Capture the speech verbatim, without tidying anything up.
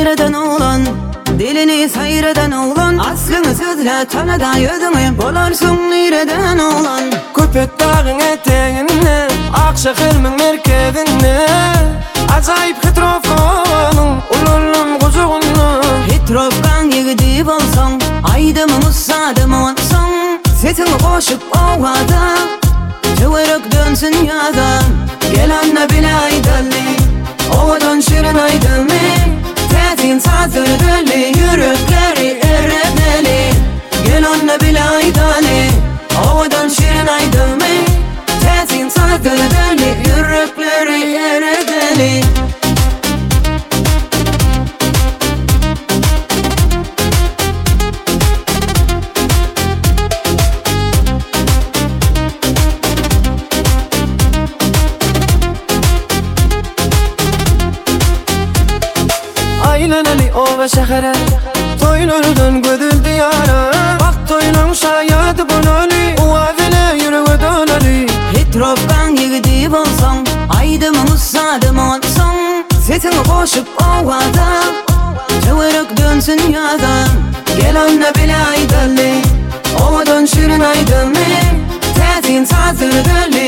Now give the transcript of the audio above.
eden oğlan, dilini seyreden oğlan, aslını sözle tanıdan yüzünü bolarsın nereden oğlan. Köpek dağın eteğinde, Akşehir'in merkezinde, acayip Hitrovkan'ın ululun kuzuğunu. Hitrovkan yigidi bolsan, aydımı musadımı olsan, sesini koşup ovada, çığırık dönsün yaza. Gel anne bile aydalı, ovadan şirin aydalı, tetin sazır dölü, yürekleri erebeli. Gel anne bile aydalı, ovadan şirin aydalı, tetin sazır dölü, yürekleri erebeli. Aylanali ova şehre, toylardan gödül diyara. Bak toylan şayadı bonali, uvavile yürüve dolali. Hitrovkan yigidi bolsan, aydımı musadımı olsan, sesini koşup ovada, çığırık dönsün yaza. Gel anne bile aydalı, ovadan şirin aydalı, tetin sazır dölü,